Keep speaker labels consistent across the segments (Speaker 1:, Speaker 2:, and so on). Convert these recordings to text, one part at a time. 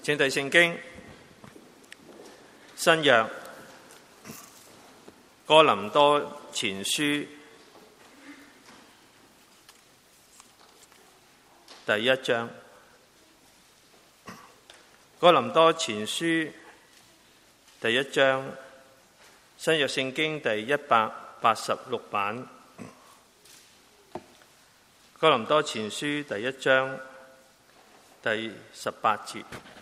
Speaker 1: 請睇聖經新約哥林多前書第一章。哥林多前書第一章，新約聖經第186版。哥林多前書第一章第18節，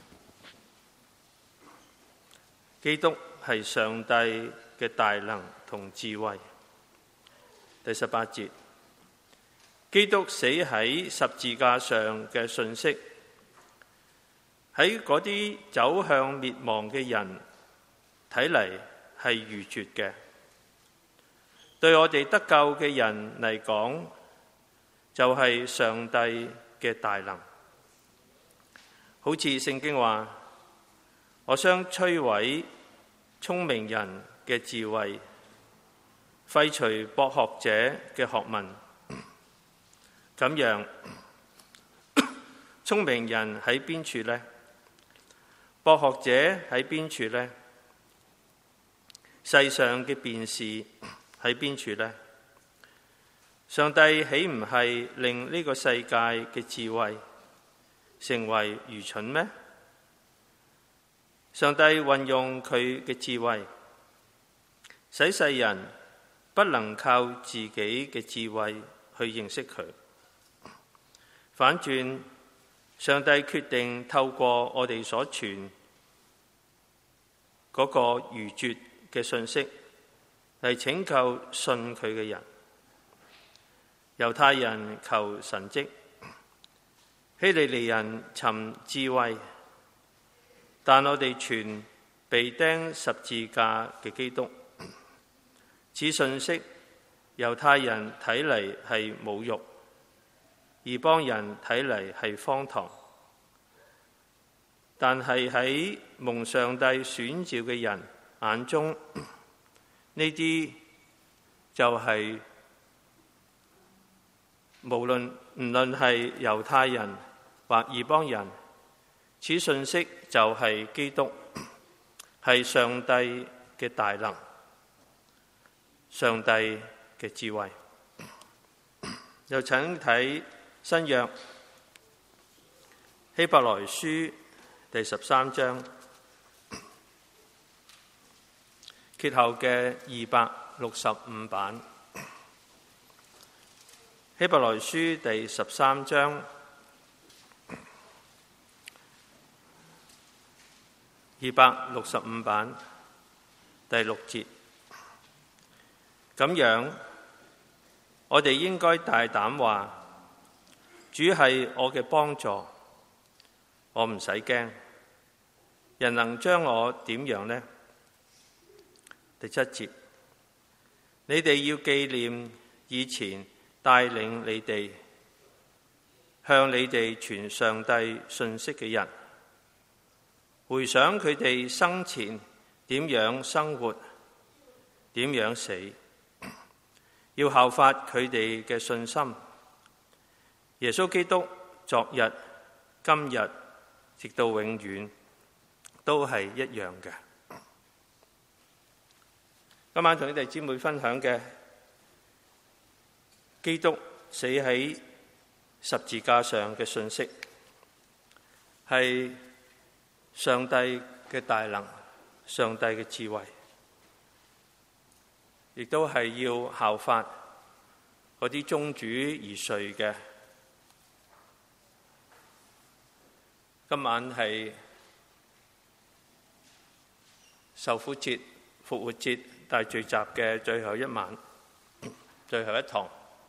Speaker 1: 基督係上帝嘅大能同智慧。第18節，基督死喺十字架上嘅信息，喺嗰啲走向滅亡嘅人睇嚟係愚拙嘅，對我哋得救嘅人嚟講，就係上帝嘅大能。好似聖經話，我將摧毀聰明人嘅智慧，廢除博學者嘅學問。咁樣，聰明人喺邊處呢？博學者喺邊處呢？世上嘅辯士喺邊處呢？上帝豈唔係令呢個世界嘅智慧成為愚蠢咩？上帝運用佢嘅智慧，使世人不能靠自己嘅智慧去認識佢。反轉，上帝決定透過我哋所傳嗰個愚拙嘅信息嚟拯救信佢嘅人。猶太人求神蹟，希利尼人尋智慧，但我哋傳被釘十字架嘅基督。此信息，猶太人睇嚟係侮辱，異邦人睇嚟係荒唐，但係喺蒙上帝選召嘅人眼中，呢啲就係唔論係猶太人或異邦人，此信息就係基督，係上帝嘅大能，上帝嘅智慧。又請睇新約希伯來書第13章揭後嘅265版。希伯來書第13章265版第6節。咁樣，我哋應該大膽話，主係我嘅幫助，我唔使驚。人能將我點樣呢？第7節，你哋要紀念以前帶領你哋向你哋傳上帝信息嘅人，回想佢哋生前點樣生活，點樣死，要效法佢哋嘅信心。耶穌基督昨日、今日，直到永遠，都係一樣嘅。今晚同你哋姊妹分享嘅，基督死喺十字架上嘅信息，係上帝嘅大能，上帝嘅智慧，亦都係要效法嗰啲宗主而睡嘅。今晚係受苦節、復活節大聚集嘅最後一晚，最後一堂。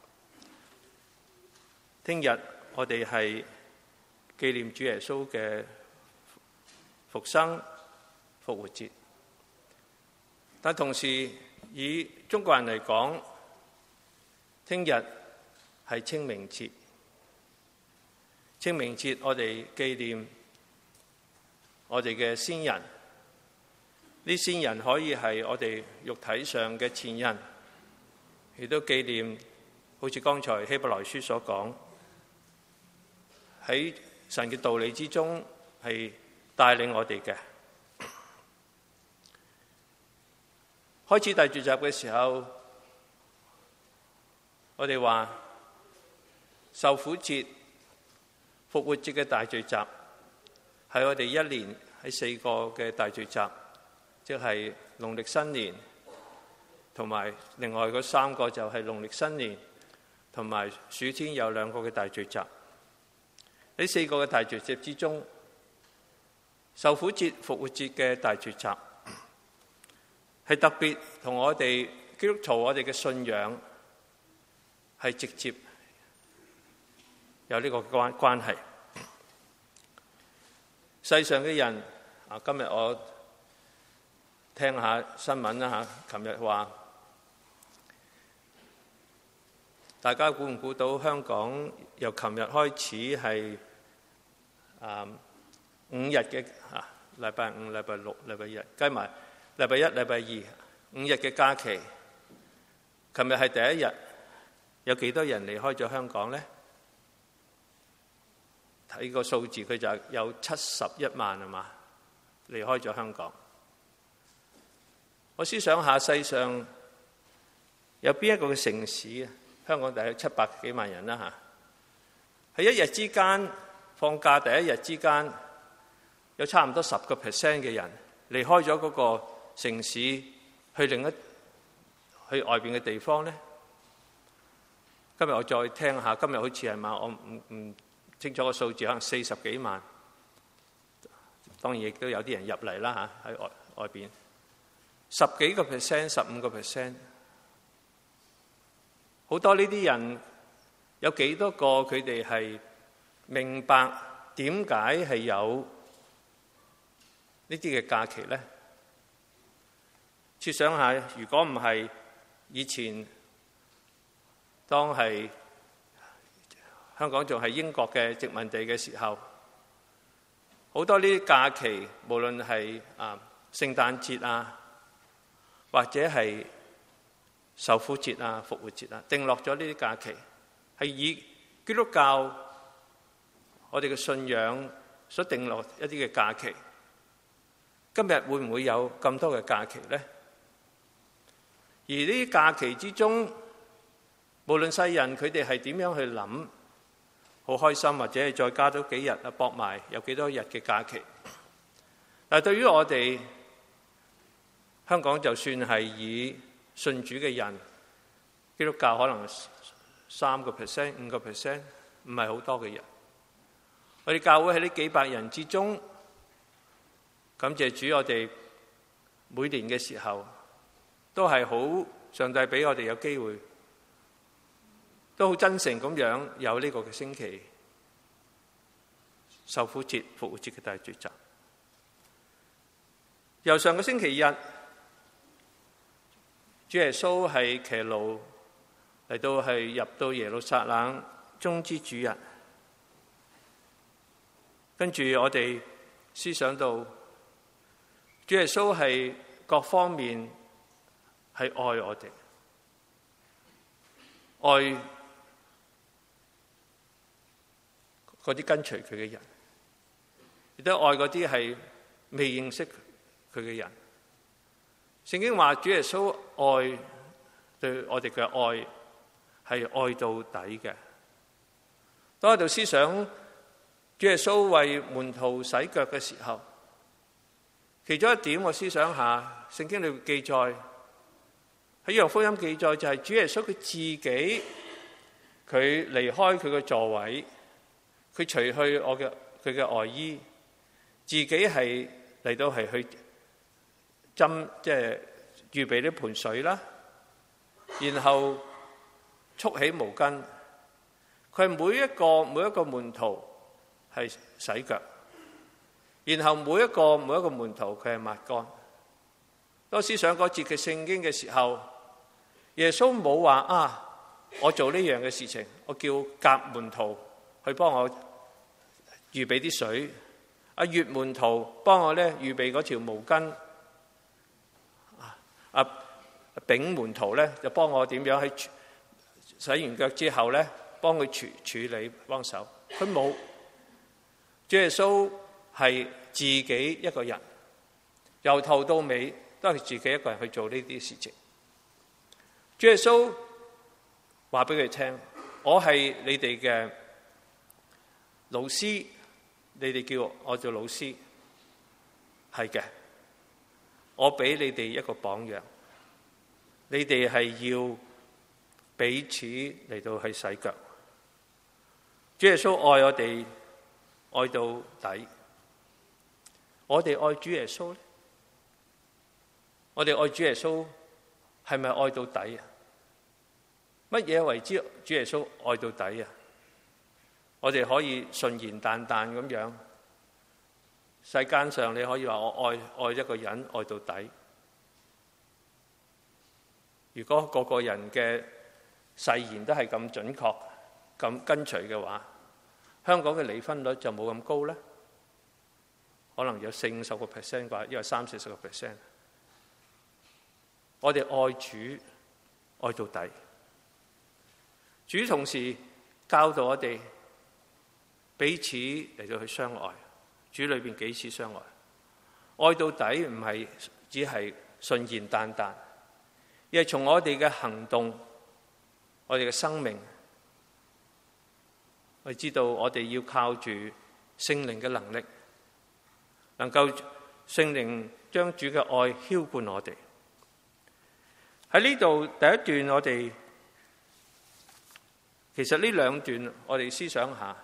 Speaker 1: 聽日我哋係紀念主耶穌嘅復生、復活節，但同時以中國人嚟講，聽日係清明節。清明節我哋紀念我哋嘅先人，呢先人可以係我哋肉體上嘅前人，亦都紀念好似剛才希伯來書所講，喺神嘅道理之中係帶領我哋嘅。開始大聚集嘅時候，我哋話受苦節、復活節嘅大聚集係我哋一年喺4個嘅大聚集，即係農曆新年，同埋另外嗰3個就係農曆新年同埋暑天有2個嘅大聚集。喺4個嘅大聚集之中，受苦節、復活節嘅大聚集係特別同我哋基督徒我哋嘅信仰係直接有呢個關係。世上嘅人今日我聽下新聞啦嚇，琴日話大家估唔估到香港由琴日開始係5日嘅禮拜5、禮拜6、禮拜日，計埋禮拜1、禮拜2，5日嘅假期。琴日係第一日，有幾多人離開咗香港呢？睇個數字，佢就有71萬係嘛，離開咗香港。我思想下，世上有邊一個嘅城市，香港大約700幾萬人啦嚇，喺一日之間放假第一日之間，有差唔多10%嘅人離開咗嗰個城市，去去外邊嘅地方呢？今日我再聽下，今日好似係嘛，我唔清楚個數字，可能40幾萬。當然亦都有啲人入嚟啦嚇，喺外邊10幾個%、15%，好多呢啲人有幾多個佢哋係明白點解係有呢啲嘅假期呢？設想下，如果唔係以前當係香港仲係英國嘅殖民地嘅時候，好多呢啲假期，無論係聖誕節啊，或者係受苦節啊、復活節啊，定落咗呢啲假期，係以基督教我哋嘅信仰所定落一啲嘅假期。今日會唔會有咁多嘅假期呢？而呢啲假期之中，無論世人佢哋係點樣去諗，好開心，或者係再加多幾日啊，搏埋有幾多日嘅假期。但係對於我哋香港，就算係以信主嘅人，基督教可能3%、5%，唔係好多嘅人。我哋教會喺呢幾百人之中，感謝主，我哋每年嘅時候都係好，上帝俾我哋有機會，都好真誠咁樣有呢個嘅星期受苦節、復活節嘅大聚集。由上個星期日，主耶穌係騎驢嚟到係入到耶路撒冷棕之主日，跟住我哋思想到主耶穌係各方面係愛我哋，愛嗰啲跟隨佢嘅人，亦都愛嗰啲係未認識佢嘅人。聖經話主耶穌愛對我哋嘅愛係愛到底嘅。當我喺度思想主耶穌為門徒洗腳嘅時候，其中一點我思想下，聖經裏記載喺約翰福音記載就係主耶穌佢自己，佢離開佢嘅座位，佢除去佢嘅外衣，自己係嚟到係去斟，即係預備啲盆水啦，然後束起毛巾。佢係每一個門徒係洗腳，然後每一個門徒佢係抹乾。當思想嗰節嘅聖經嘅時候，耶穌冇話我做呢樣嘅事情，我叫甲門徒去幫我預備啲水，乙門徒幫我咧預備嗰條毛巾，丙門徒咧就幫我點樣喺洗完腳之後咧幫佢處理幫手。佢冇，主耶穌係自己一個人，由頭到尾都係自己一個人去做呢啲事情。主耶穌話俾佢聽，我係你哋嘅老師，你哋叫我做老師，係嘅。我俾你哋一個榜樣，你哋係要彼此嚟到去洗腳。主耶穌愛我哋愛到底，我哋愛主耶穌咧？我哋愛主耶穌係咪愛到底啊？乜嘢為之主耶穌愛到底啊？我哋可以順延淡淡咁樣，世間上你可以話我愛一個人愛到底。如果個個人嘅誓言都係咁準確咁跟隨嘅話，香港嘅離婚率就冇咁高咧，可能有40-50%啩，因為30-40%。我哋愛主愛到底，主同時教導我哋彼此嚟到去相愛。主裏邊幾次相愛，愛到底唔係只係順延淡淡，而係從我哋嘅行動，我哋嘅生命，我哋知道我哋要靠住聖靈嘅能力，能夠聖靈將主嘅愛澆灌我哋。喺呢度第一段，我哋其實呢兩段我哋思想下，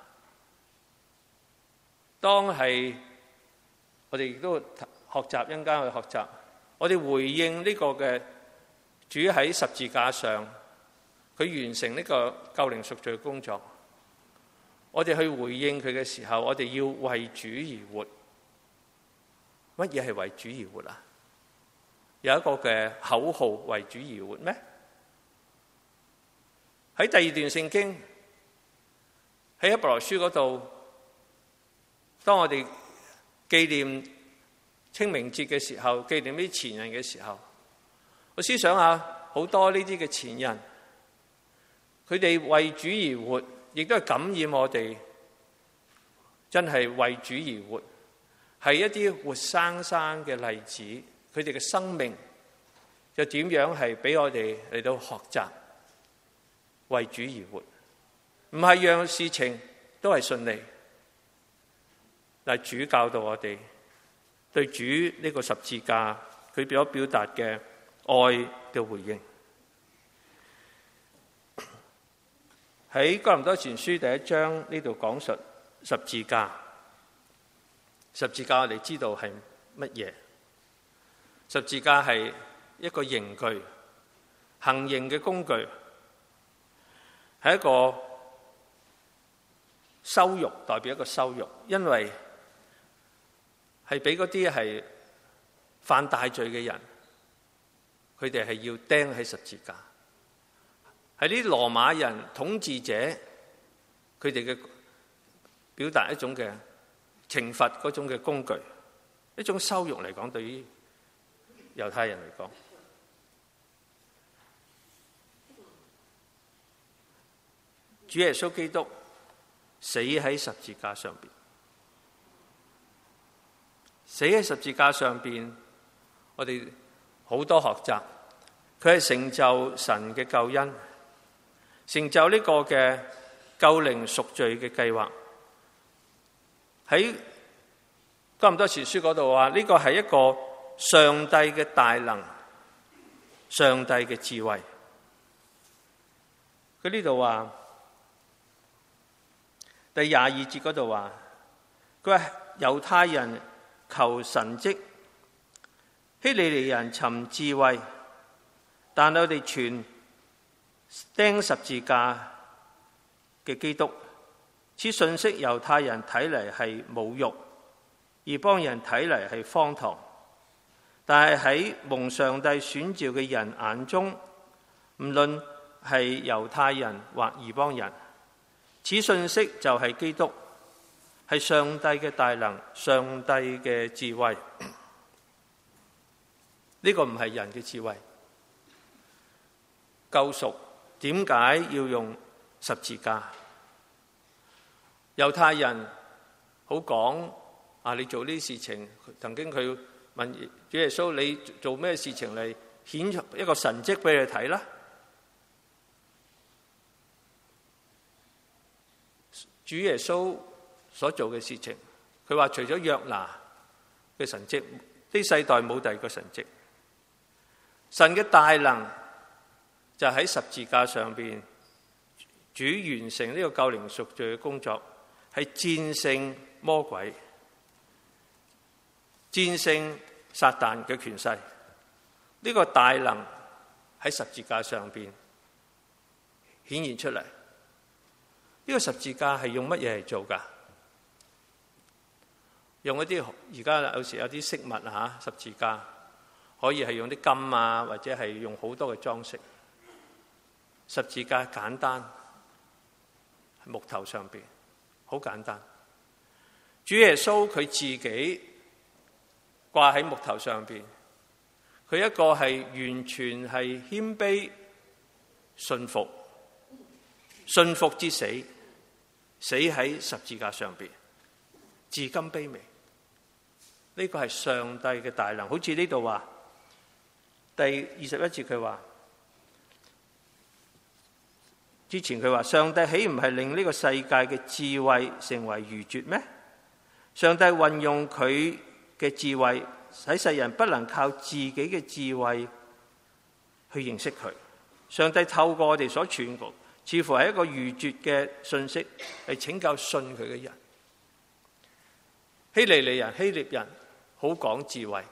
Speaker 1: 當係我哋亦都學習，一陣間去學習，我哋回應呢個嘅主喺十字架上，佢完成呢個救靈贖罪嘅工作。我哋去回應佢嘅時候，我哋要為主而活。乜嘢係為主而活啊？有一個嘅口號，為主而活咩？喺第二段聖經，喺希伯來書嗰度，當我哋紀念清明節嘅時候，紀念啲前人嘅時候，我思想下好多呢啲嘅前人，佢哋為主而活，亦都係感染我哋，真係為主而活，係一啲活生生嘅例子。佢哋嘅生命就點樣係俾我哋嚟到學習為主而活，唔係樣事情都係順利。但係主教導我哋對主呢個十字架佢所表達嘅愛嘅回應。喺哥林多前書第1章呢度講述十字架。十字架我哋知道係乜嘢？十字架係一個刑具，行刑嘅工具，係一個羞辱，代表一個羞辱，因為係俾嗰啲係犯大罪嘅人，佢哋係要釘喺十字架，係呢啲羅馬人統治者佢哋嘅表達一種嘅懲罰嗰種嘅工具，一種羞辱嚟講，對於猶太人嚟講，主耶穌基督死喺十字架上邊，死喺十字架上邊，我哋好多學習，佢係成就神嘅救恩，成就呢個嘅救靈贖罪嘅計劃。喺哥林多前書嗰度話，呢個係一個上帝嘅大能，上帝嘅智慧。佢呢度話第22節嗰度話，佢話猶太人求神蹟，希利尼人尋智慧，但我哋傳釘十字架嘅基督，此信息猶太人睇嚟係侮辱，異邦人睇嚟係荒唐。但係喺蒙上帝選召嘅人眼中，唔論係猶太人或異邦人，此信息就係基督，係上帝嘅大能，上帝嘅智慧。呢個唔係人嘅智慧。救贖點解要用十字架？猶太人好講你做呢啲事情，曾經佢問主耶穌，你做咩事情嚟顯一個神蹟俾你睇啦？主耶穌所做嘅事情，佢話除咗約拿嘅神蹟，呢世代冇第二個神蹟。神嘅大能就喺十字架上邊，主完成呢個救靈贖罪嘅工作，係戰勝魔鬼，戰勝撒旦嘅權勢。呢個大能喺十字架上邊顯現出嚟。呢個十字架係用乜嘢嚟做㗎？用一啲而家有時有啲飾物十字架可以係用啲金啊，或者係用好多嘅裝飾。十字架簡單，喺木頭上邊好簡單。主耶穌佢自己掛喺木頭上邊，佢一個係完全係謙卑順服，順服之死，死喺十字架上邊，至今卑微。呢個係上帝嘅大能。好似呢度話第21節佢話，之前佢話上帝豈唔係令呢個世界嘅智慧成為愚拙咩？上帝運用佢嘅智慧，使世人不能靠自己嘅智慧去認識佢。上帝透過我哋所傳講，似乎係一個愚拙嘅信息，嚟拯救信佢嘅人。希利尼人、希臘人好講智慧。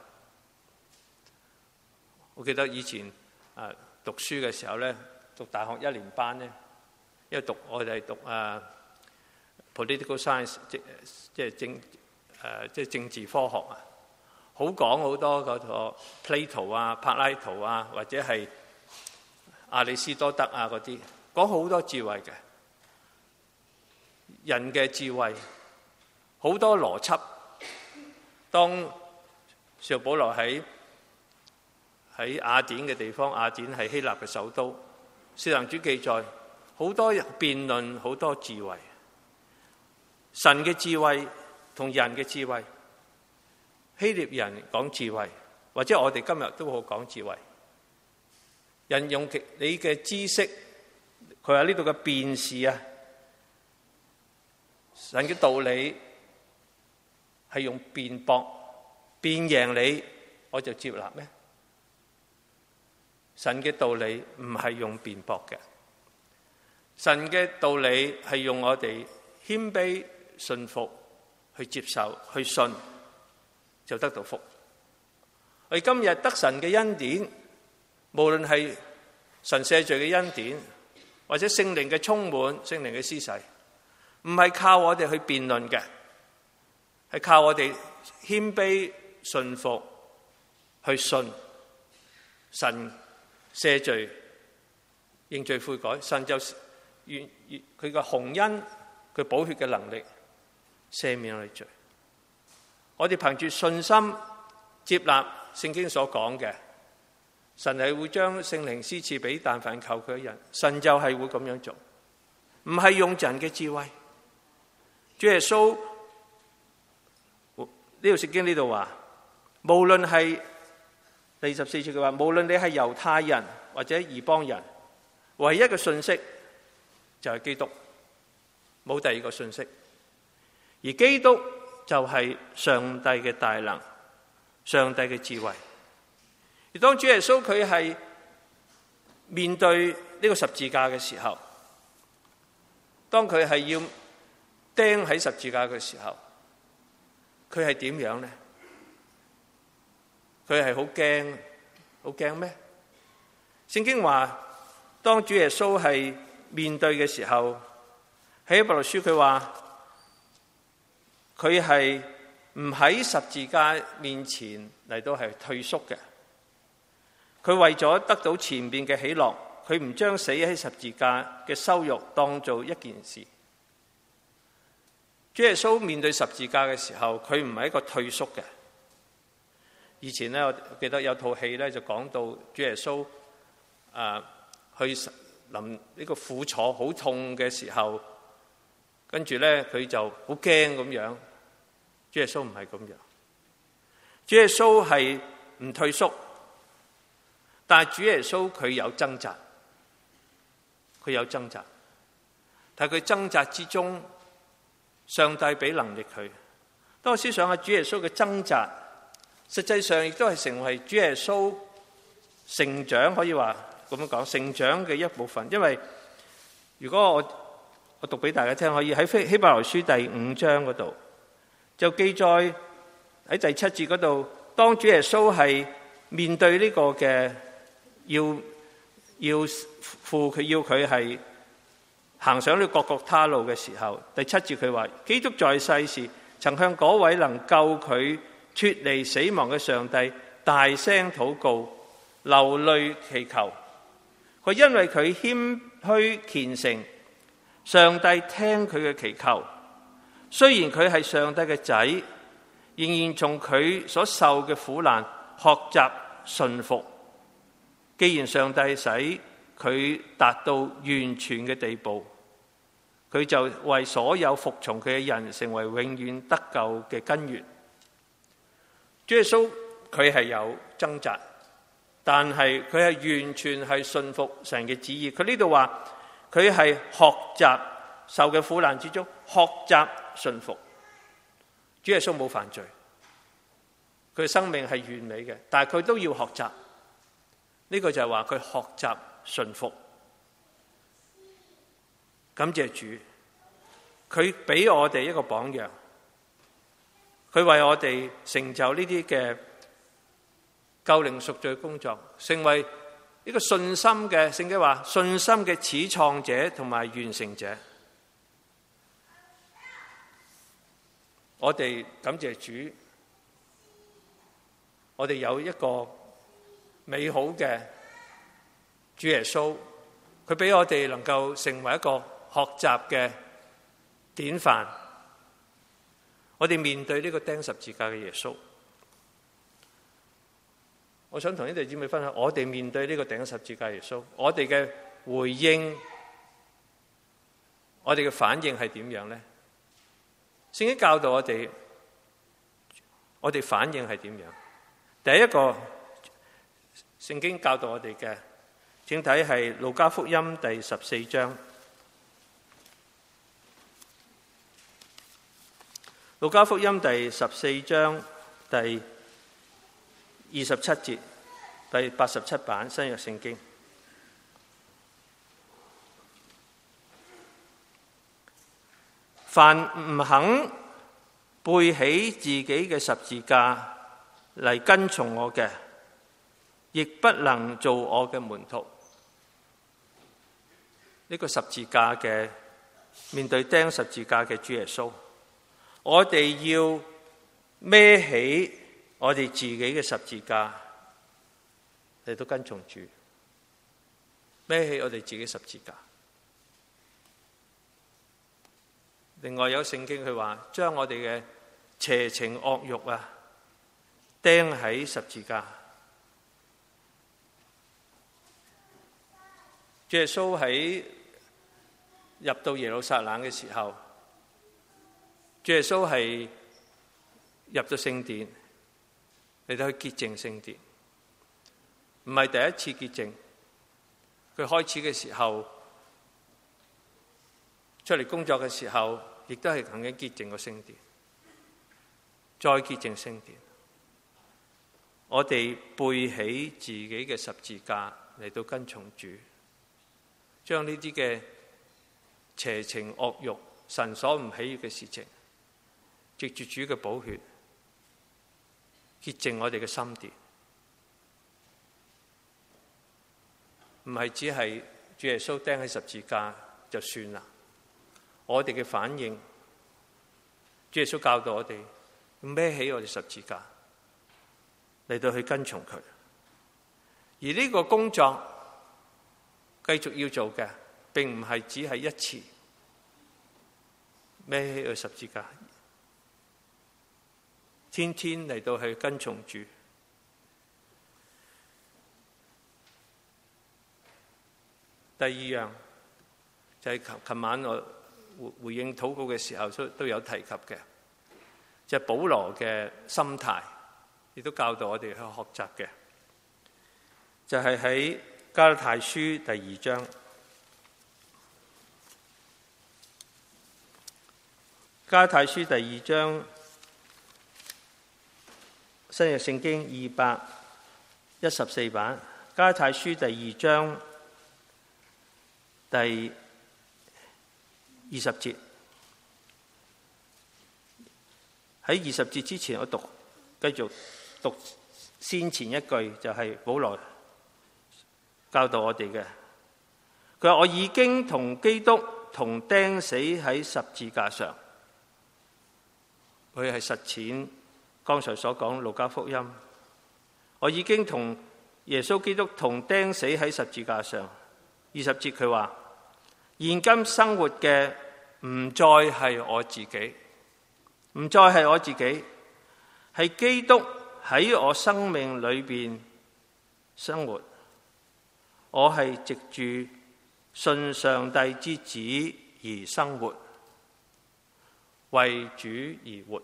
Speaker 1: 我記得以前讀書嘅時候咧，讀大學1年班咧，因為我哋係讀political science， 即係政治科學啊，好講好多嗰個 Plato 啊、柏拉圖啊，或者係亞里士多德啊嗰啲，講好多智慧嘅人嘅智慧，好多邏輯。當使徒保羅喺雅典嘅地方，雅典係希臘嘅首都，使徒行傳記載好多辯論，好多智慧。神嘅智慧同人嘅智慧，希臘人講智慧，或者我哋今日都好講智慧。人用你嘅知識，佢話呢度嘅辯士啊，神嘅道理係用辯駁，辯贏你我就接納咩？神嘅道理唔係用辯駁嘅，神嘅道理係用我哋謙卑信服去接受去信，就得到福。我哋今日得神嘅恩典，無論係神赦罪嘅恩典，或者聖靈嘅充滿、聖靈嘅施洗，唔係靠我哋去辯論嘅，係靠我哋謙卑信服去信神赦罪、認罪悔改，神就願佢個洪恩、佢寶血嘅能力赦免我哋罪。我哋憑住信心接納聖經所講嘅，神係會將聖靈施賜俾但凡求佢嘅人，神就係會咁樣做，唔係用人嘅智慧。主耶穌呢條聖經呢度話，無論係第14節嘅話，無論你係猶太人或者異邦人，唯一嘅信息就係基督，冇第二個信息。而基督就係上帝嘅大能，上帝嘅智慧。而當主耶穌佢係面對呢個十字架嘅時候，當佢係要釘喺十字架嘅時候，佢係點樣呢？佢係好驚，好驚咩？聖經話，當主耶穌係面對嘅時候，喺希伯來書佢話，佢係唔喺十字架面前嚟到係退縮嘅。佢為咗得到前面嘅喜樂，佢唔將死喺十字架嘅羞辱當做一件事。主耶穌面對十字架嘅時候，佢唔係一個退縮嘅。以前咧，我記得有套戲咧，就講到主耶穌去臨呢個苦楚好痛嘅時候，跟住咧佢就好驚咁樣， 主耶穌唔係咁樣，主耶穌係唔退縮，但係主耶穌佢有掙扎，但係佢掙扎之中，上帝俾能力佢。當我思想下主耶穌嘅掙扎，實際上亦都係成為主耶穌成長，可以話咁樣講，成長嘅一部分。因為如果我讀俾大家聽，可以喺希伯來書第5章嗰度就記載喺第7節嗰度，當主耶穌係面對呢個嘅要父佢要佢係行上呢個各各他路嘅時候，第7節佢話：基督在世時曾向嗰位能救佢脫離死亡嘅上帝大聲禱告，流淚祈求。佢因為佢謙虛虔誠，上帝聽佢嘅祈求。雖然佢係上帝嘅仔，仍然從佢所受嘅苦難學習順服。既然上帝使佢達到完全嘅地步，佢就為所有服從佢嘅人成為永遠得救嘅根源。主耶穌佢係有掙扎，但係佢係完全係順服神嘅旨意。佢呢度話佢係學習受嘅苦難之中學習順服。主耶穌冇犯罪，佢嘅生命係完美嘅，但係佢都要學習。呢個就係話佢學習順服。感謝主，佢俾我哋一個榜樣，佢為我哋成就呢啲嘅救靈贖罪工作，成為呢個信心嘅，聖經話信心嘅始創者同埋完成者。我哋感謝主，我哋有一個美好嘅主耶穌，佢俾我哋能夠成為一個學習嘅典範。我哋面對呢個釘十字架嘅耶穌，我想同呢弟兄姊妹分享，我哋面對呢個釘十字架耶穌，我哋嘅回應，我哋嘅反應係點樣呢？聖經教導我哋反應係點樣？第一個聖經教導我哋嘅，請睇係路加福音第14章。路加福音第14章第27節，第87版新約聖經。凡唔肯背起自己嘅十字架嚟跟從我嘅，亦不能做我嘅門徒。呢個十字架嘅，面對釘十字架嘅主耶穌，我哋要孭起我哋自己嘅十字架嚟到跟從主，孭起我哋自己十字架。另外有聖經佢話，將我哋嘅邪情惡慾啊釘喺十字架。主耶穌喺入到耶路撒冷嘅時候，主耶穌係入到聖殿嚟到去潔淨聖殿，唔係第一次潔淨。佢開始嘅時候，出嚟工作嘅時候，亦都係曾經潔淨個聖殿，再潔淨聖殿。我哋背起自己嘅十字架嚟到跟從主，將呢啲嘅邪情惡慾、神所唔喜悅嘅事情，藉住主嘅寶血潔淨我哋嘅心殿，唔係只係主耶穌釘喺十字架就算啦。我哋嘅反應，主耶穌教導我哋孭起我哋十字架嚟到去跟從佢。而呢個工作繼續要做嘅，並唔係只係一次孭起個十字架，天天嚟到去跟從主。第二樣就係琴晚我回應禱告嘅時候都有提及嘅， 就係保羅嘅心態，亦都教導我哋去學習嘅，就係喺加拉太書第2章。加拉太書第2章，新約聖經214版，加拉太書第2章第20節。喺20節之前，我繼續讀先前一句，就係保羅教導我哋嘅。佢話：我已經同基督同釘死喺十字架上。佢係實踐剛才所講路加福音。我已經同耶穌基督同釘死喺十字架上。20節佢話：現今生活嘅唔再係我自己。唔再係我自己，係基督喺我生命裏邊生活。我係藉住信上帝之子而生活，為主而活。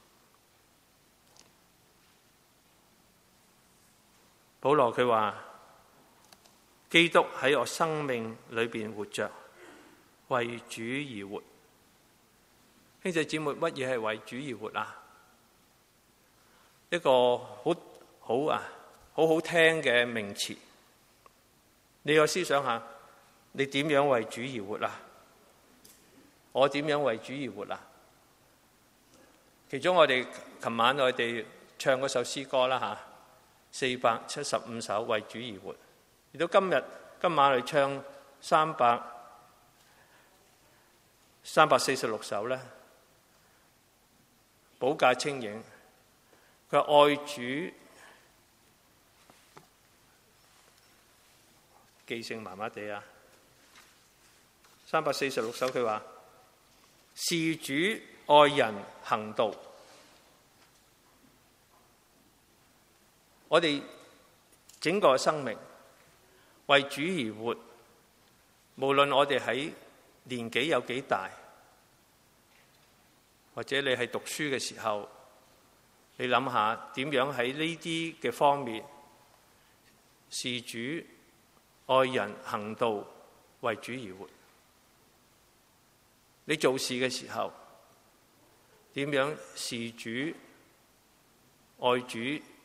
Speaker 1: 保羅佢話：基督喺我生命裏邊活着，為主而活。兄弟姊妹，乜嘢係為主而活啊？一個好好聽嘅名詞。你有思想下，你點樣為主而活啊？我點樣為主而活啊？其中我哋琴晚我哋唱嗰首詩歌啦，475首為主而活。而到今晚我哋唱346首咧。寶駕清影，佢話愛主，記性麻麻地啊。346首佢話：是主愛人行道。我哋整個生命為主而活，無論我哋喺年紀有幾大。或者你係讀書嘅時候，你諗下點樣喺呢啲嘅方面，是主愛人行道，為主而活。你做事嘅時候，點樣是主愛主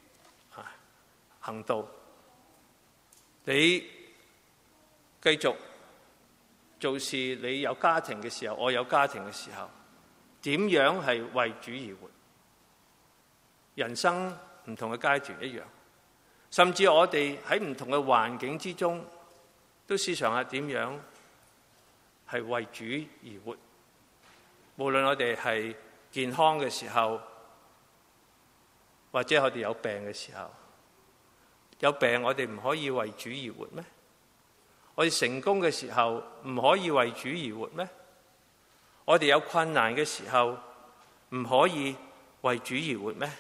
Speaker 1: 行道？你繼續做事，你有家庭嘅時候，我有家庭嘅時候。點樣係為主而活？人生唔同嘅階段一樣，甚至我哋喺唔同嘅環境之中，都思想下點樣係為主而活。無論我哋係健康嘅時候，或者我哋有病嘅時候，有病我哋唔可以為主而活咩？我哋成功嘅時候唔可以為主而活咩？我哋有困難嘅時候，唔可以為主而活咩？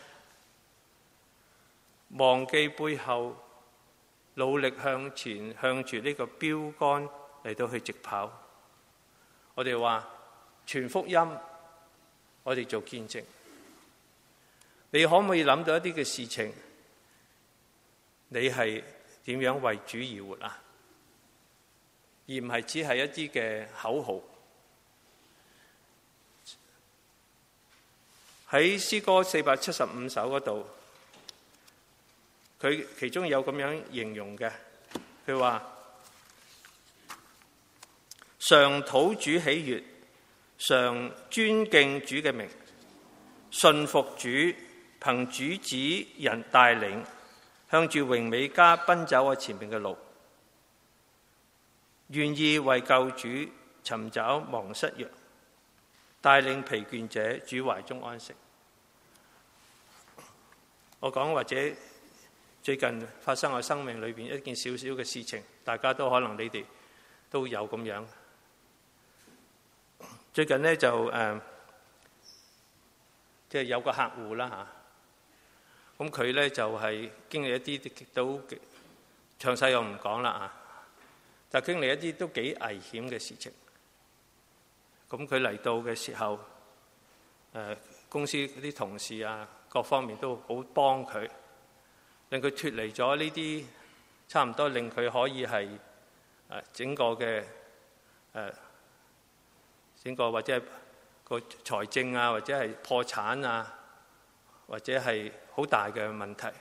Speaker 1: 忘記背後，努力向前，向住呢個標杆嚟到去直跑。我哋話傳福音，我哋做見證。你可唔可以諗到一啲嘅事情？你係點樣為主而活啊？而唔係只係一啲嘅口號。喺詩歌475首嗰度，佢其中有咁樣形容嘅，佢話：常討主喜悅，常尊敬主嘅名，信服主，憑主指人帶領，向住榮美家奔走我前面嘅路，願意為救主尋找忘失羊，帶領疲倦者主懷中安息。我講或者最近發生我生命裏邊一件小小嘅事情，大家都可能你哋都有咁樣。最近呢，就即係有個客戶啦嚇，咁佢呢就係經歷一啲都詳細我唔講啦嚇，但係經歷一啲都幾危險嘅事情。咁佢嚟到嘅時候， 公司啲同事啊，各方面都好幫佢，令佢脫離咗呢啲差唔多令佢可以係整個嘅整個或者係個財政啊，或者係破產啊，或者係好大嘅問題。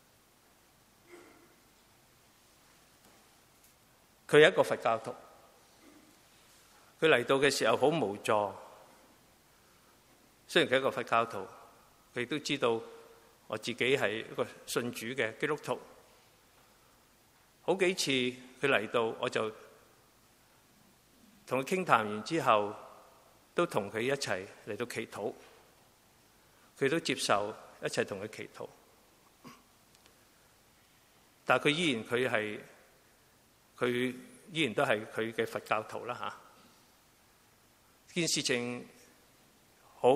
Speaker 1: 佢係一個佛教徒，佢嚟到嘅時候好無助。雖然佢係一個佛教徒，佢亦都知道我自己係一個信主嘅基督徒。好幾次佢嚟到，我就同佢傾談完之後，都同佢一齊嚟到祈禱。佢都接受一齊同佢祈禱，但係佢依然都係佢嘅佛教徒啦嚇。件事情好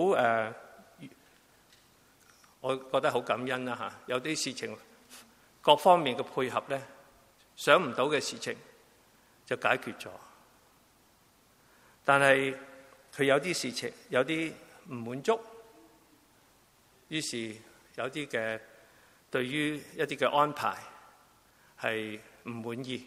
Speaker 1: 我覺得好感恩啦嚇。有啲事情各方面嘅配合咧，想唔到嘅事情就解決咗。但係佢有啲事情有啲唔滿足，於是有啲嘅對於一啲嘅安排係唔滿意。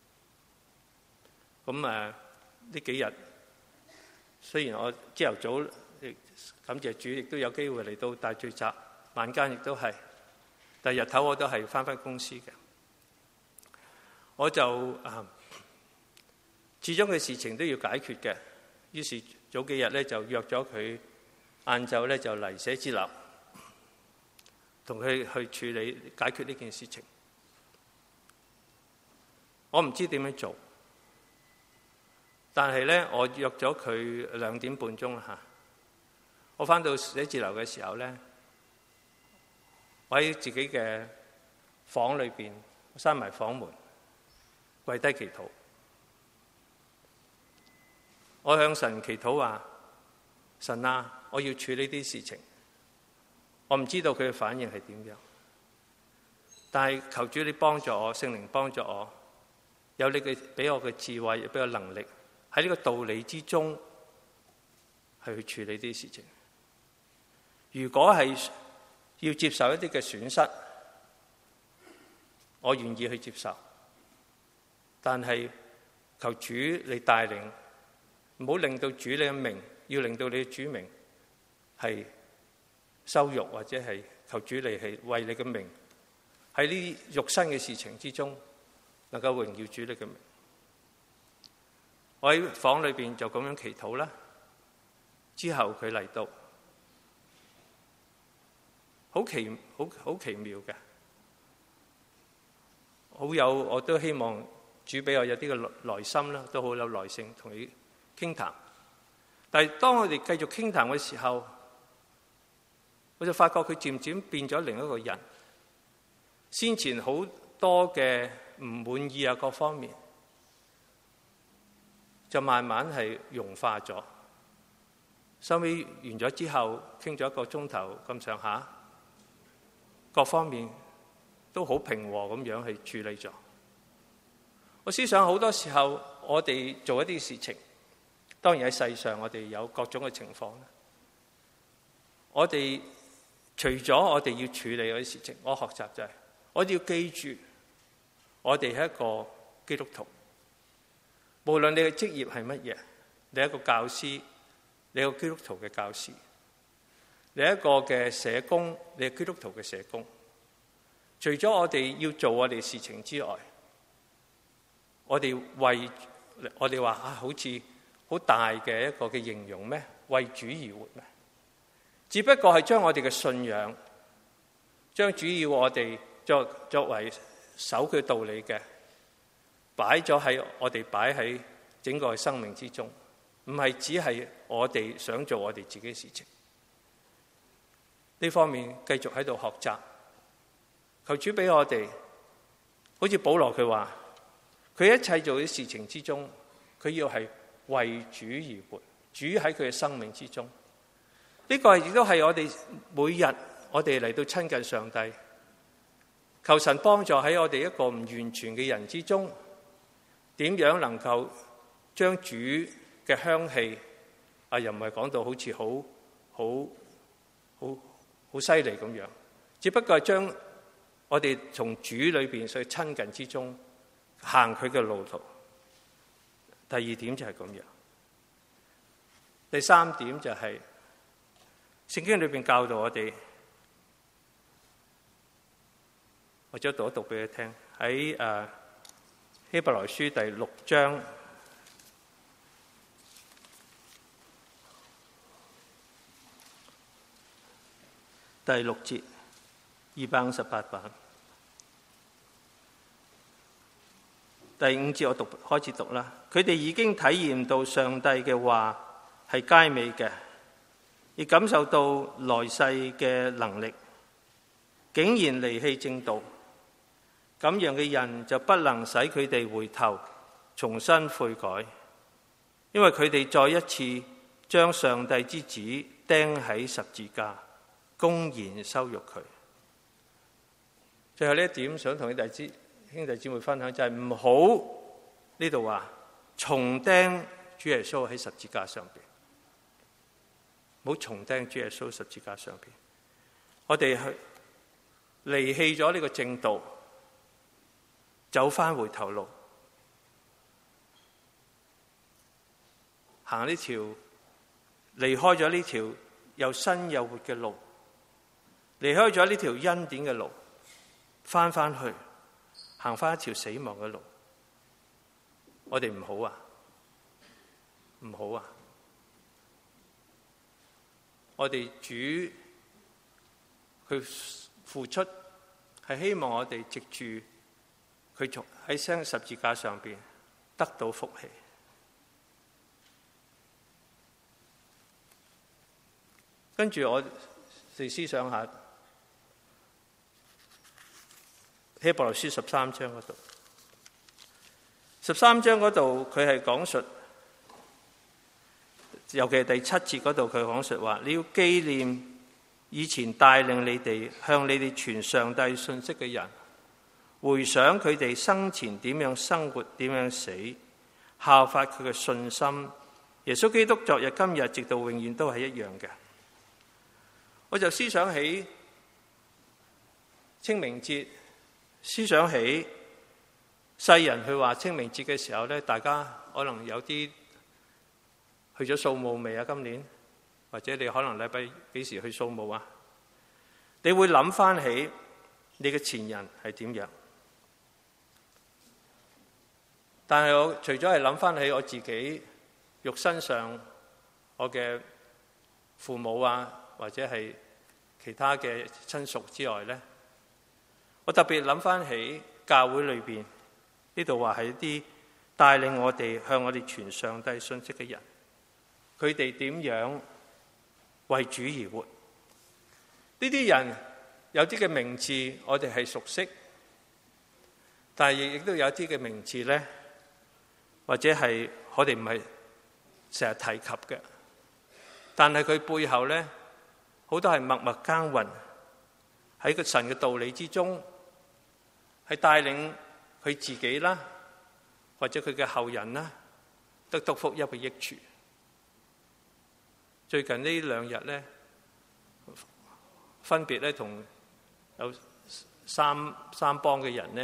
Speaker 1: 咁呢幾日雖然我朝頭早感謝主，亦都有機會嚟到大聚集，晚間亦都係，但係日頭我都係返公司嘅。我就始終嘅事情都要解決嘅，於是早幾日咧就約咗佢晏晝咧就嚟寫字樓，同佢去處理解決呢件事情。我唔知點樣做。但係咧，我約咗佢2點半鐘啦嚇。我返到寫字樓嘅時候咧，我喺自己嘅房裏邊閂埋房門，跪低祈禱。我向神祈禱話：神啊，我要處理啲事情。我唔知道佢嘅反應係點樣，但係求主你幫助我，聖靈幫助我，有你嘅俾我嘅智慧，俾我能力。喺呢個道理之中，係去處理啲事情。如果係要接受一啲嘅損失，我願意去接受。但係求主你帶領，唔好令到主你嘅名，要令到你嘅主名係羞辱，或者係求主你係為你嘅名喺呢肉身嘅事情之中，能夠榮耀主你嘅名。我喺房裏邊就咁樣祈禱啦。之後佢嚟到，好奇妙嘅，我都希望主俾我有啲嘅耐心啦，都好有耐性同你傾談。但係當我哋繼續傾談嘅時候，我就發覺佢漸漸變咗另一個人。先前好多嘅唔滿意啊，各方面，就慢慢係融化咗。收尾完咗之後，傾咗1個鐘頭咁上下，各方面都好平和咁樣去處理咗。我思想好多時候，我哋做一啲事情，當然喺世上我哋有各種嘅情況。我哋除咗我哋要處理嗰啲事情，我學習就係我哋要記住，我哋係一個基督徒。無論你嘅職業係乜嘢，你係一個教師，你係一個基督徒嘅教師，你係一個嘅社工，你係基督徒嘅社工。除咗我哋要做我哋事情之外，我哋話好似好大嘅一個嘅形容咩？為主而活咩？只不過係將我哋嘅信仰，將主要我哋作為守佢道理嘅，擺喺整個生命之中，唔係只係我哋想做我哋自己嘅事情。呢方面繼續喺度學習，求主俾我哋，好似保羅佢話，佢一切做啲事情之中，佢要係為主而活，主喺佢嘅生命之中。呢個亦都係我哋每日我哋嚟到親近上帝，求神幫助喺我哋一個唔完全嘅人之中，點樣能夠將主嘅香氣又唔係講到好似好好犀利咁樣，只不過係將我哋從主裏邊所以親近之中行佢嘅路途。第二點就係咁樣。第三點就係聖經裏邊教導我哋，或者讀一讀俾你聽，喺希伯來書第6章第6節258版第5節，我開始讀啦。佢哋已經體驗到上帝嘅話係佳美嘅，亦感受到來世嘅能力，竟然離棄正道，咁樣嘅人就不能使佢哋回頭重新悔改，因為佢哋再一次將上帝之子釘喺十字架，公然羞辱佢。最後呢一點想同兄弟姊妹分享，就係唔好呢度話重釘主耶穌喺十字架上邊，唔好重釘主耶穌十字架上邊。我哋去離棄咗呢個正道，走翻回頭路，行呢條離開咗呢條又新又活嘅路，離開咗呢條恩典嘅路，翻去行翻一條死亡嘅路。我哋唔好啊，唔好啊！我哋主佢付出係希望我哋藉住佢從喺十字架上邊得到福氣。跟住我哋思想下希伯來書13章嗰度，13章嗰度佢係講述，尤其係第7節嗰度佢講述話，你要紀念以前帶領你哋向你哋傳上帝信息嘅人，回想佢哋生前點樣生活，點樣死，效法佢嘅信心。耶穌基督昨日今日直到永遠都係一樣嘅。我就思想起清明節，思想起世人去話清明節嘅時候咧，大家可能有啲去咗掃墓未啊？今年或者你可能禮拜幾時去掃墓啊？你會諗翻起你嘅前人係點樣？但係我除咗係諗翻起我自己肉身上我嘅父母啊，或者係其他嘅親屬之外咧，我特別諗翻起教會裏邊呢度話係一啲帶領我哋向我哋傳上帝信息嘅人，佢哋點樣為主而活？呢啲人有啲嘅名字我哋係熟悉，但係亦都有一啲嘅名字咧，或者係我哋唔係成日提及嘅，但係佢背後咧好多係默默耕耘喺個神嘅道理之中，係帶領佢自己啦，或者佢嘅後人啦，得到福音嘅益處。最近呢2日咧，分別咧同有三幫嘅人咧，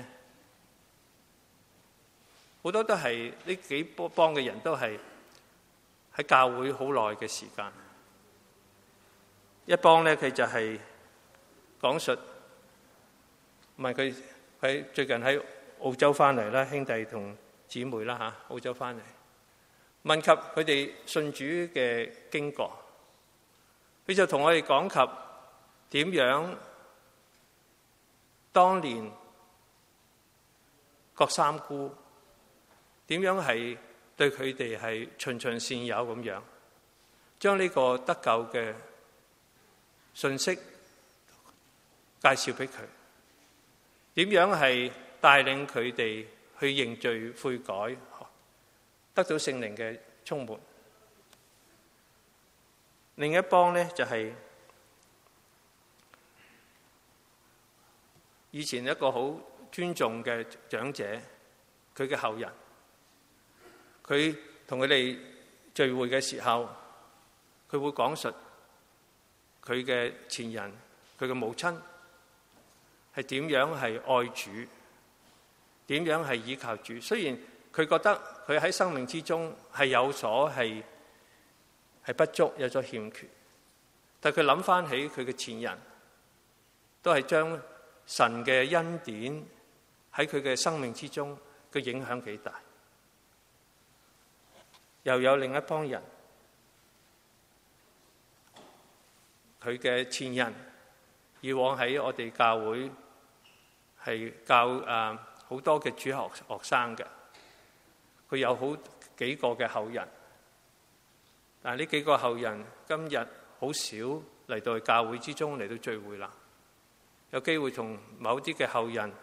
Speaker 1: 好多都係呢幾幫嘅人都係喺教會好耐嘅時間。一幫咧佢就係講述，問佢喺最近喺澳洲翻嚟啦，兄弟同姊妹啦嚇，澳洲翻嚟問及佢哋信主嘅經過，佢就同我哋講及點樣當年郭三姑點樣係對佢哋係循循善誘咁樣，將呢個得救嘅信息介紹俾佢，點樣係帶領佢哋去認罪悔改，得到聖靈嘅充滿。另一幫呢，就係以前一個好尊重嘅長者，佢嘅後人，佢同佢哋聚會嘅時候，佢會講述佢嘅前人，佢嘅母親係點樣係愛主，點樣係依靠主。雖然佢覺得佢喺生命之中係有所係不足，有所欠缺，但佢諗翻起佢嘅前人，都係將神嘅恩典喺佢嘅生命之中嘅影響幾大。又有另一幫人，佢嘅前人以往喺我哋教會係教好多嘅主學生嘅，佢有好幾個嘅後人，但係呢幾個後人今日好少嚟到教會之中嚟到聚會啦。有機會同某啲嘅後人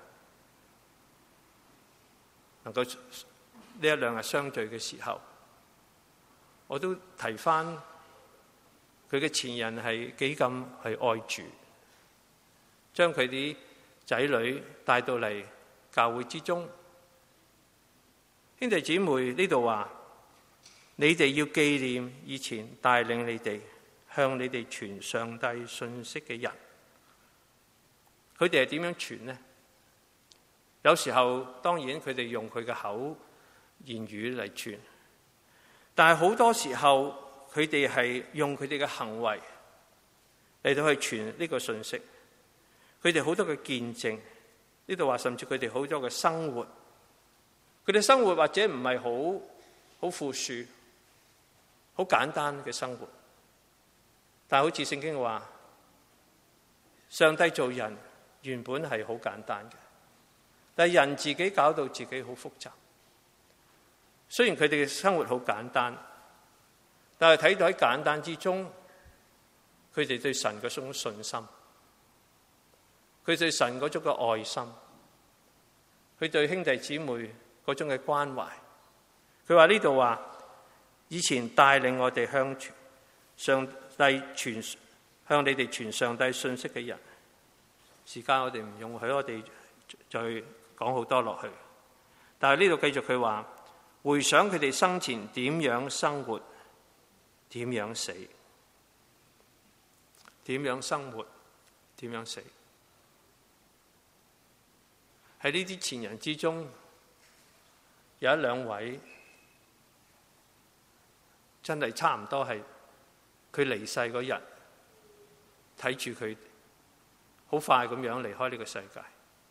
Speaker 1: 能夠呢一兩日相聚嘅時候，我都提翻佢嘅前人係幾咁係愛主，將佢啲仔女帶到嚟教會之中。兄弟姊妹，呢度話你哋要紀念以前帶領你哋向你哋傳上帝信息嘅人，佢哋係點樣傳呢？有時候當然佢哋用佢嘅口言語嚟傳，但係好多時候佢哋係用佢哋嘅行為嚟到去傳呢個信息。佢哋好多嘅見證，呢度話甚至佢哋好多嘅生活，佢哋生活或者唔係好富庶，好簡單嘅生活，但係好似聖經話，上帝做人原本係好簡單嘅，但係人自己搞到自己好複雜。雖然佢哋嘅生活好簡單，但係睇到喺簡單之中，佢哋對神嗰種信心，佢對神嗰種嘅愛心，佢對兄弟姊妹嗰種嘅關懷。佢話呢度話，以前帶領我哋向你哋傳上帝信息嘅人，時間我哋唔容許我哋再講好多落去。但係呢度繼續佢話，回想佢哋生前點樣生活，點樣死，點樣生活，點樣死。喺呢啲前人之中，有一兩位真係差唔多係佢離世嗰日，睇住佢好快咁樣離開呢個世界。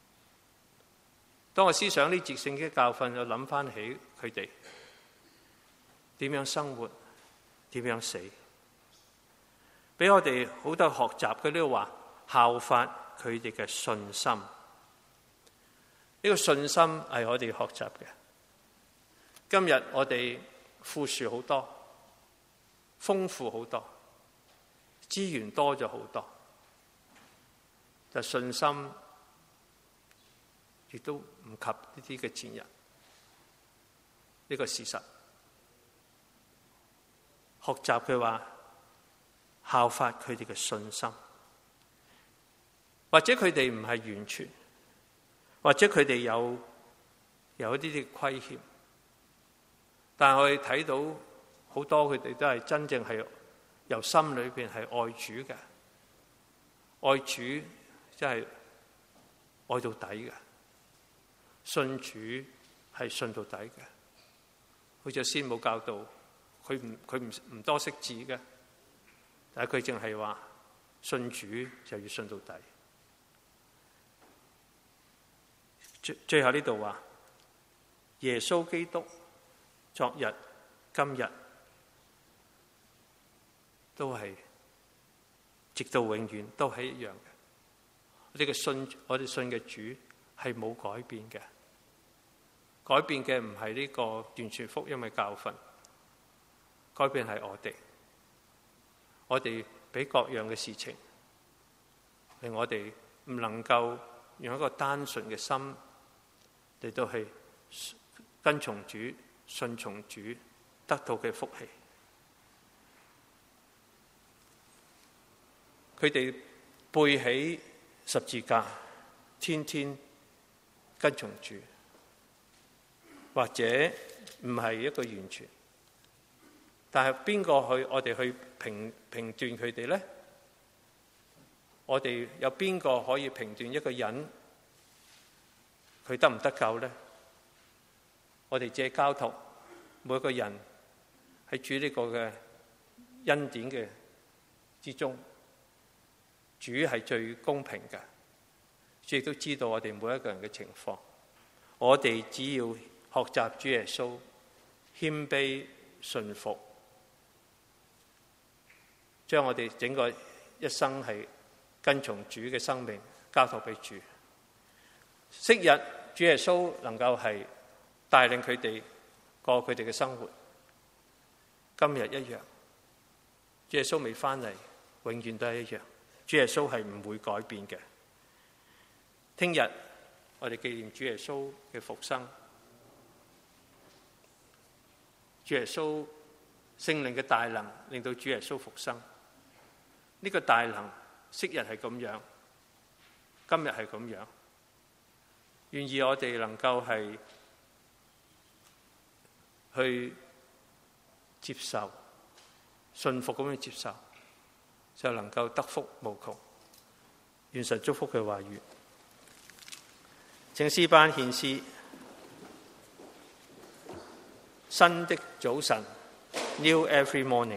Speaker 1: 當我思想呢節聖經教訓，就諗翻起佢哋點樣生活，點樣死，俾我哋好多學習。佢呢度話效法佢哋嘅信心，呢個信心係我哋學習嘅。今日我哋富庶好多，豐富好多，資源多咗好多，但信心亦都唔及呢啲嘅前人，呢個事實。學習佢話效法佢哋嘅信心，或者佢哋唔係完全，或者佢哋有一啲啲虧欠，但係我哋睇到好多佢哋都係真正係由心裏邊係愛主嘅，愛主即係愛到底嘅，信主係信到底嘅。好似先冇教導，佢唔多識字嘅，但係佢淨係話信主就要信到底。最後呢度話耶穌基督昨日今日都係直到永遠都係一樣嘅。我哋信嘅主係冇改變嘅，改變嘅唔係呢個完全福音嘅教訓，改變係我哋俾各樣嘅事情令我哋唔能夠用一個單純嘅心嚟到去跟從主、順從主得到嘅福氣。佢哋背起十字架，天天跟從主，或者唔係一個完全，但係邊個去我哋去評斷佢哋咧？ 我哋有邊個可以評斷一個人佢得唔得救呢？我哋只係交託每一個人喺主呢個嘅恩典嘅之中，主係最公平嘅，主亦都知道我哋每一個人嘅情況。我哋只要學習主耶穌謙卑順服，將我哋整個一生係跟從主嘅生命交託俾主。昔日主耶穌能夠係帶領佢哋過佢哋嘅生活，今日一樣。主耶穌未翻嚟，永遠都係一樣。主耶穌係唔會改變嘅。聽日我哋紀念主耶穌嘅復生，主耶穌聖靈嘅大能令到主耶穌復生。呢個大能昔日係咁樣，今日係咁樣。願意我哋能夠係去接受、信服咁樣接受，就能夠得福無窮。願神祝福佢話語。請詩班獻詩。新的早晨 ，New every morning。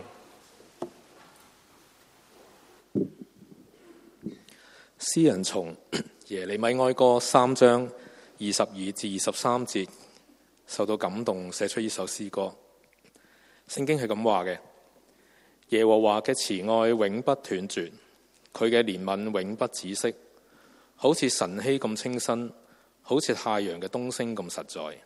Speaker 2: 詩人從耶利米哀歌3章22至23節受到感動，寫出呢首詩歌。聖經係咁話嘅：耶和華嘅慈愛永不斷絕，佢嘅憐憫永不止息，好似晨曦咁清新，好似太陽嘅東升咁實在。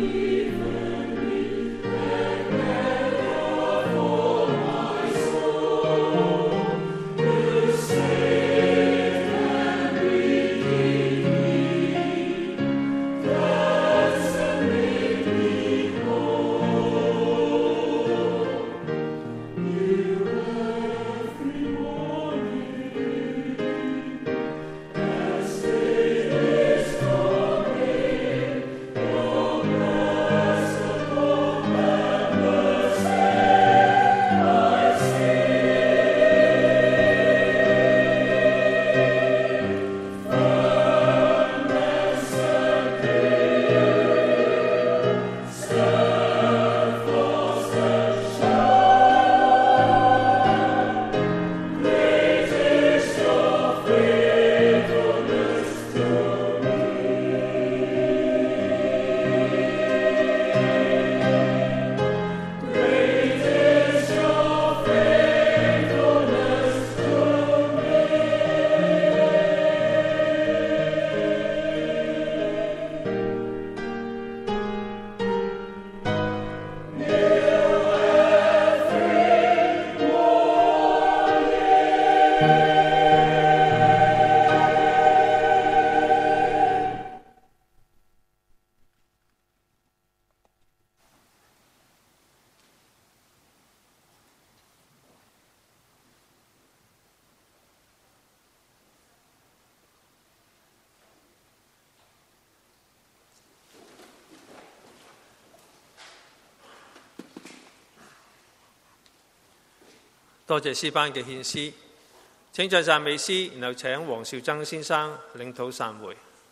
Speaker 1: 多謝詩班嘅獻詩，請在讚美詩，然後請黃兆曾先生領禱散會。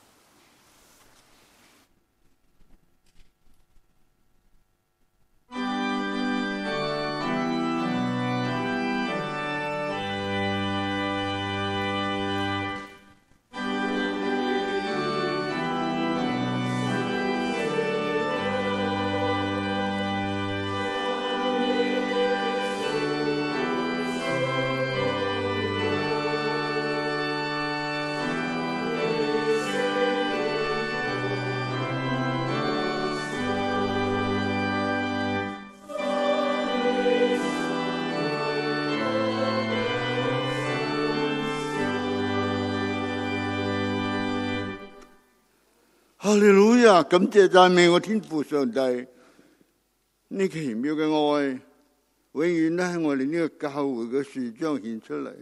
Speaker 3: 哈利路亞！感謝讚美我天父上帝，呢奇妙嘅愛，永遠都喺我哋呢個教會嘅樹彰顯出嚟。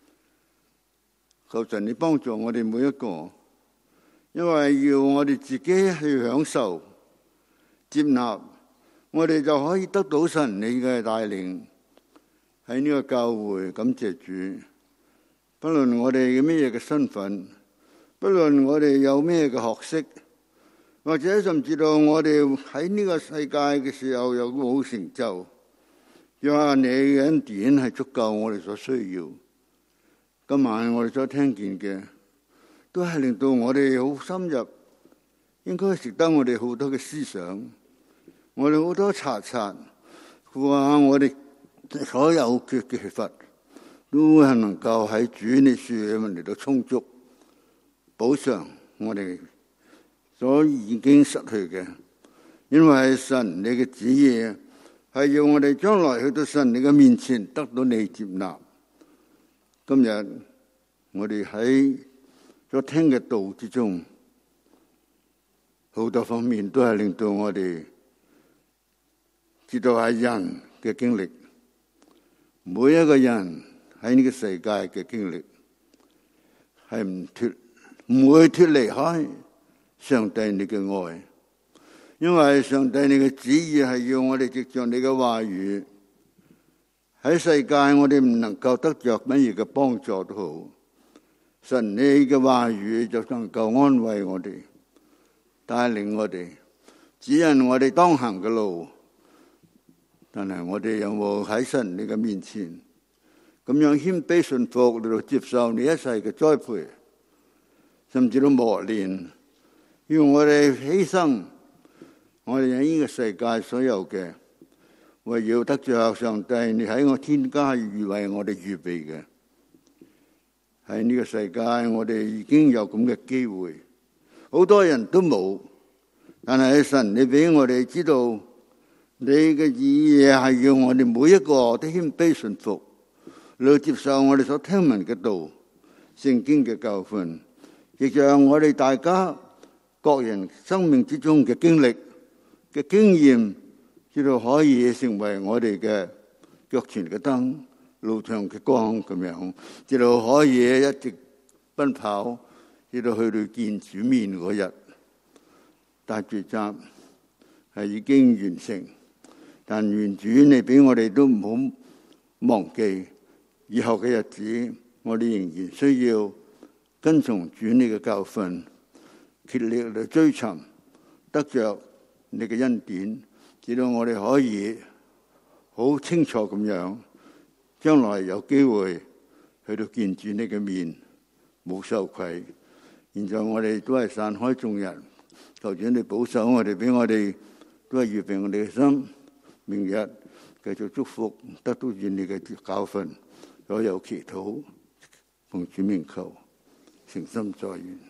Speaker 3: 求神你幫助我哋每一個，因為要我哋自己去享受、接納，我哋就可以得到神你嘅帶領喺呢個教會。感謝主，不論我哋咩嘅身份，不論我哋有咩嘅學識，或者甚至到我哋喺呢個世界嘅時候有冇成就，讓你嘅恩典係足夠我哋所需要。今晚我哋所聽見嘅，都係令到我哋好深入，應該值得我哋好多嘅思想，我哋好多查察，話我哋所有嘅缺乏，都係能夠喺主你樹嚟到充足補償我哋所已經失去嘅。因為神你嘅旨意係要我哋將來去到神你嘅面前得到你接納。今日我哋喺所聽嘅道之中，好多方面都係令到我哋知道係人嘅經歷，每一個人喺呢個世界嘅經歷係唔會脫離開上帝你嘅愛，因為上帝你嘅旨意係要我哋藉着你嘅話語喺世界，我哋唔能夠得着乜嘢嘅幫助都好，神你嘅話語就能夠安慰我哋，帶領我哋，指引我哋當行嘅路。但係我哋有冇喺神你嘅面前咁樣謙卑順服嚟到接受你一世嘅栽培，甚至都磨練，要我哋犧牲我哋喺呢個世界所有嘅，為要得着上帝你喺我天家預為我哋預備嘅。喺呢個世界我哋已經有咁嘅機會，好多人都冇， 但係神，你俾我哋知道，你嘅意義係要我哋每一個都謙卑順服，嚟接受我哋所聽聞嘅道、聖經嘅教訓，亦讓我哋大家各人生命之中嘅經歷嘅經驗，知道可以成為我哋嘅腳前嘅燈、路上嘅光咁樣，知道可以一直奔跑，知道去到見主面嗰日。大聚集係已經完成，但願主你俾我哋都唔好忘記，以後嘅日子我哋仍然需要跟從主你嘅教訓，竭力嚟追尋，得着你嘅恩典，直到我哋可以好清楚咁樣，將來有機會去到見主你嘅面，冇羞愧。現在我哋都係散開眾人，求主你保守我哋，俾我哋都係預備我哋嘅心，明日繼續祝福，得到主你嘅教訓，所有祈禱奉主名求，誠心在願。